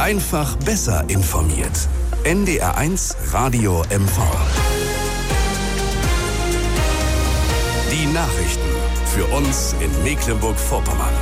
Einfach besser informiert. NDR1 Radio MV. Die Nachrichten für uns in Mecklenburg-Vorpommern.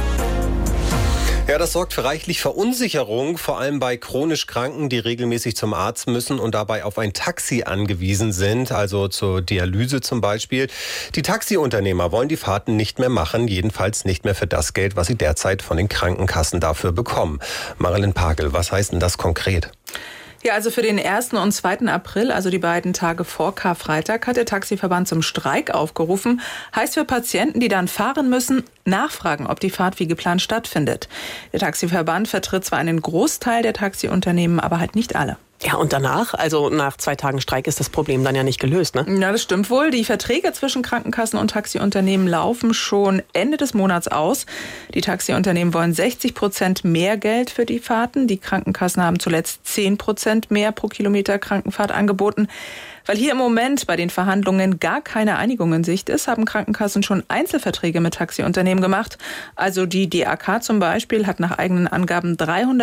Ja, das sorgt für reichlich Verunsicherung, vor allem bei chronisch Kranken, die regelmäßig zum Arzt müssen und dabei auf ein Taxi angewiesen sind, also zur Dialyse zum Beispiel. Die Taxiunternehmer wollen die Fahrten nicht mehr machen, jedenfalls nicht mehr für das Geld, was sie derzeit von den Krankenkassen dafür bekommen. Marilyn Pagel, was heißt denn das konkret? Ja, also für den 1. und 2. April, also die beiden Tage vor Karfreitag, hat der Taxiverband zum Streik aufgerufen. Heißt für Patienten, die dann fahren müssen, nachfragen, ob die Fahrt wie geplant stattfindet. Der Taxiverband vertritt zwar einen Großteil der Taxiunternehmen, aber halt nicht alle. Ja, und danach, also nach 2 Tagen Streik, ist das Problem dann ja nicht gelöst, ne? Ja, das stimmt wohl. Die Verträge zwischen Krankenkassen und Taxiunternehmen laufen schon Ende des Monats aus. Die Taxiunternehmen wollen 60% mehr Geld für die Fahrten. Die Krankenkassen haben zuletzt 10% mehr pro Kilometer Krankenfahrt angeboten. Weil hier im Moment bei den Verhandlungen gar keine Einigung in Sicht ist, haben Krankenkassen schon Einzelverträge mit Taxiunternehmen gemacht. Also die DAK zum Beispiel hat nach eigenen Angaben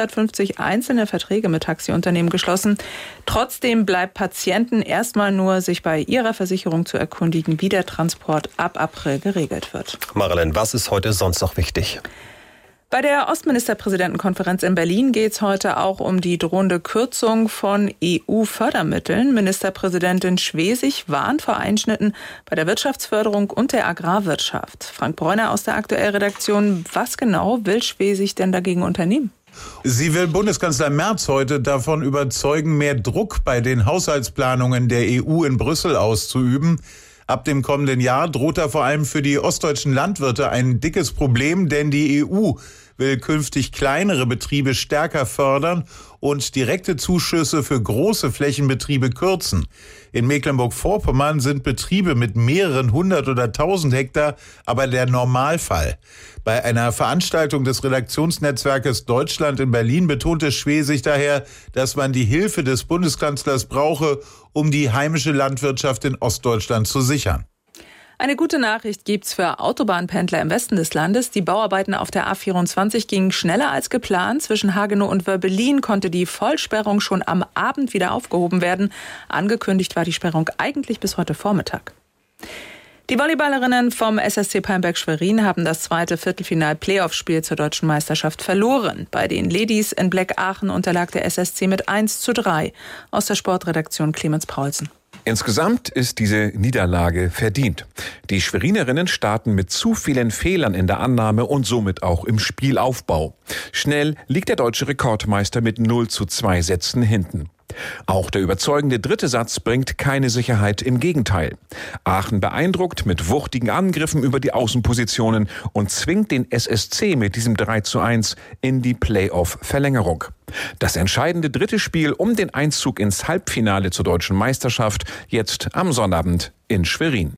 350 einzelne Verträge mit Taxiunternehmen geschlossen. Trotzdem bleibt Patienten erstmal nur, sich bei ihrer Versicherung zu erkundigen, wie der Transport ab April geregelt wird. Marilyn, was ist heute sonst noch wichtig? Bei der Ostministerpräsidentenkonferenz in Berlin geht es heute auch um die drohende Kürzung von EU-Fördermitteln. Ministerpräsidentin Schwesig warnt vor Einschnitten bei der Wirtschaftsförderung und der Agrarwirtschaft. Frank Bräuner aus der Aktuell-Redaktion. Was genau will Schwesig denn dagegen unternehmen? Sie will Bundeskanzler Merz heute davon überzeugen, mehr Druck bei den Haushaltsplanungen der EU in Brüssel auszuüben. Ab dem kommenden Jahr droht da vor allem für die ostdeutschen Landwirte ein dickes Problem, denn die EU will künftig kleinere Betriebe stärker fördern und direkte Zuschüsse für große Flächenbetriebe kürzen. In Mecklenburg-Vorpommern sind Betriebe mit mehreren 100 oder 1000 Hektar aber der Normalfall. Bei einer Veranstaltung des Redaktionsnetzwerkes Deutschland in Berlin betonte Schwesig daher, dass man die Hilfe des Bundeskanzlers brauche, um die heimische Landwirtschaft in Ostdeutschland zu sichern. Eine gute Nachricht gibt's für Autobahnpendler im Westen des Landes. Die Bauarbeiten auf der A24 gingen schneller als geplant. Zwischen Hagenow und Wörbelin konnte die Vollsperrung schon am Abend wieder aufgehoben werden. Angekündigt war die Sperrung eigentlich bis heute Vormittag. Die Volleyballerinnen vom SSC Palmberg-Schwerin haben das zweite Viertelfinal-Playoff-Spiel zur deutschen Meisterschaft verloren. Bei den Ladies in Black Aachen unterlag der SSC mit 1:3. Aus der Sportredaktion Clemens Paulsen. Insgesamt ist diese Niederlage verdient. Die Schwerinerinnen starten mit zu vielen Fehlern in der Annahme und somit auch im Spielaufbau. Schnell liegt der deutsche Rekordmeister mit 0:2 Sätzen hinten. Auch der überzeugende dritte Satz bringt keine Sicherheit, im Gegenteil. Aachen beeindruckt mit wuchtigen Angriffen über die Außenpositionen und zwingt den SSC mit diesem 3:1 in die Playoff-Verlängerung. Das entscheidende dritte Spiel um den Einzug ins Halbfinale zur deutschen Meisterschaft jetzt am Sonnabend in Schwerin.